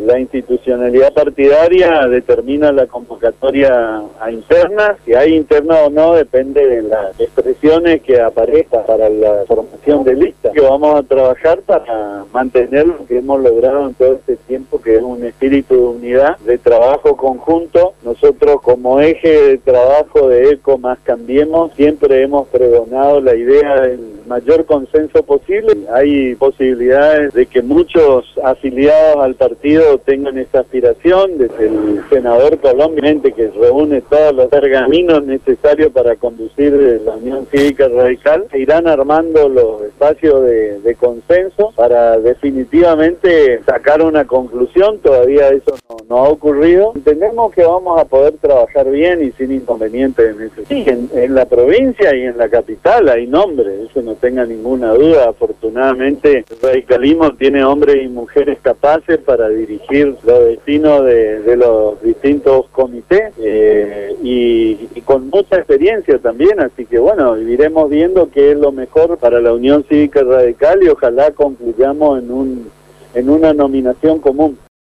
la institucionalidad partidaria determina la convocatoria a internas. Si hay interna o no depende de las expresiones que aparezcan para la formación de listas. Que vamos a trabajar para mantener lo que hemos logrado en todo este tiempo, que es un espíritu de unidad, de trabajo conjunto. Nosotros, como eje de trabajo de ECO más Cambiemos, siempre hemos pregonado la idea del mayor consenso posible. Hay posibilidades de que muchos afiliados al partido tengan esa aspiración, desde el senador Colombiamente, que reúne todos los pergaminos necesarios para conducir la Unión Cívica Radical. Se irán armando los espacios de consenso para definitivamente sacar una conclusión. Todavía eso no ha ocurrido. Entendemos que vamos a poder trabajar bien y sin inconvenientes en eso. Sí, en la provincia y en la capital hay nombres, eso no tenga ninguna duda. Afortunadamente el radicalismo tiene hombres y mujeres capaces para dirigir los destinos de los distintos comités y con mucha experiencia también, así que bueno, iremos viendo qué es lo mejor para la Unión Cívica Radical y ojalá concluyamos en una nominación común.